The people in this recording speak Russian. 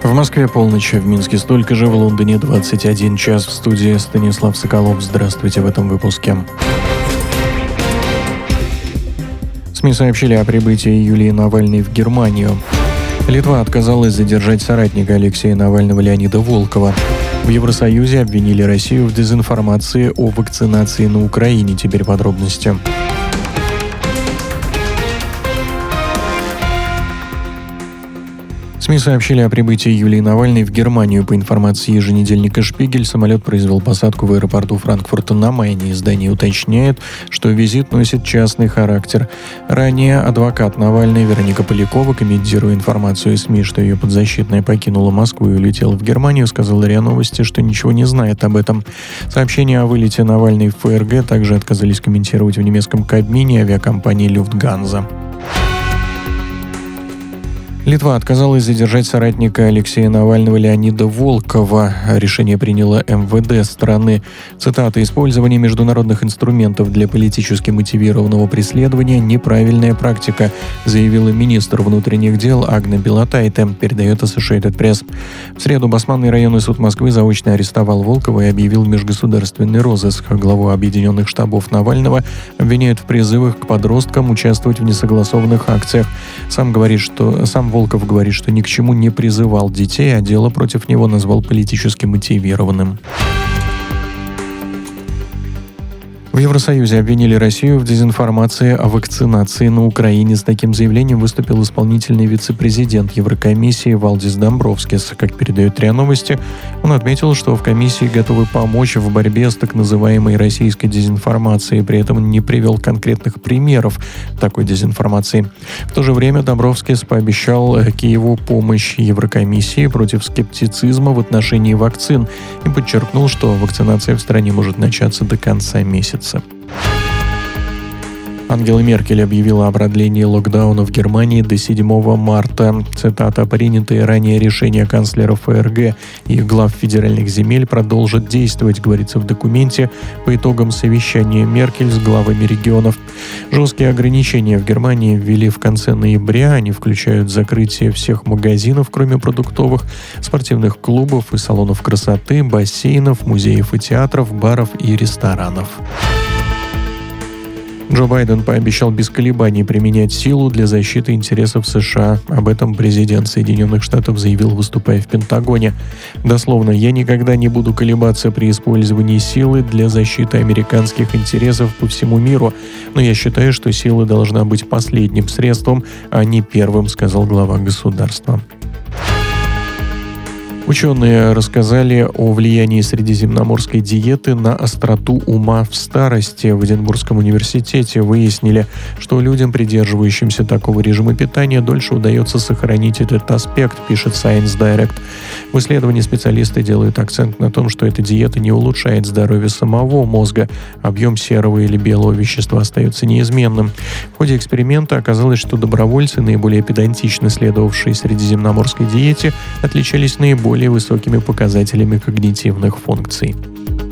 В Москве полночь, в Минске столько же, в Лондоне 21 час. В студии Станислав Соколов. Здравствуйте в этом выпуске. СМИ сообщили о прибытии Юлии Навальной в Германию. Литва отказалась задержать соратника Алексея Навального Леонида Волкова. В Евросоюзе обвинили Россию в дезинформации о вакцинации на Украине. Теперь подробности. СМИ сообщили о прибытии Юлии Навальной в Германию. По информации еженедельника «Шпигель», самолет произвел посадку в аэропорту Франкфурта на Майне. Издание уточняет, что визит носит частный характер. Ранее адвокат Навальной Вероника Полякова, комментируя информацию из СМИ, что ее подзащитная покинула Москву и улетела в Германию, сказала РИА Новости, что ничего не знает об этом. Сообщение о вылете Навальной в ФРГ также отказались комментировать в немецком Кабмине авиакомпании «Люфтганза». Литва отказалась задержать соратника Алексея Навального Леонида Волкова. Решение приняло МВД страны. Цитата: «Использование международных инструментов для политически мотивированного преследования – неправильная практика», заявила министр внутренних дел Агна Белотайте, передает Associated Press. В среду Басманный районный суд Москвы заочно арестовал Волкова и объявил межгосударственный розыск. Главу объединенных штабов Навального обвиняют в призывах к подросткам участвовать в несогласованных акциях. Сам Волков говорит, что ни к чему не призывал детей, а дело против него назвал политически мотивированным. В Евросоюзе обвинили Россию в дезинформации о вакцинации на Украине. С таким заявлением выступил исполнительный вице-президент Еврокомиссии Валдис Домбровскис. Как передает РИА Новости, он отметил, что в комиссии готовы помочь в борьбе с так называемой российской дезинформацией, при этом не привел конкретных примеров такой дезинформации. В то же время Домбровскис пообещал Киеву помощь Еврокомиссии против скептицизма в отношении вакцин и подчеркнул, что вакцинация в стране может начаться до конца месяца. Ангела Меркель объявила о продлении локдауна в Германии до 7 марта. Цитата: «Принятые ранее решения канцлера ФРГ и глав федеральных земель продолжат действовать», говорится в документе по итогам совещания Меркель с главами регионов. Жесткие ограничения в Германии ввели в конце ноября. Они включают закрытие всех магазинов, кроме продуктовых, спортивных клубов и салонов красоты, бассейнов, музеев и театров, баров и ресторанов. Джо Байден пообещал без колебаний применять силу для защиты интересов США. Об этом президент Соединенных Штатов заявил, выступая в Пентагоне. Дословно: «Я никогда не буду колебаться при использовании силы для защиты американских интересов по всему миру, но я считаю, что сила должна быть последним средством, а не первым», сказал глава государства. Ученые рассказали о влиянии средиземноморской диеты на остроту ума в старости. В Эдинбургском университете выяснили, что людям, придерживающимся такого режима питания, дольше удается сохранить этот аспект, пишет Science Direct. В исследовании специалисты делают акцент на том, что эта диета не улучшает здоровье самого мозга. Объем серого или белого вещества остается неизменным. В ходе эксперимента оказалось, что добровольцы, наиболее педантично следовавшие средиземноморской диете, отличались наиболее высокими показателями когнитивных функций.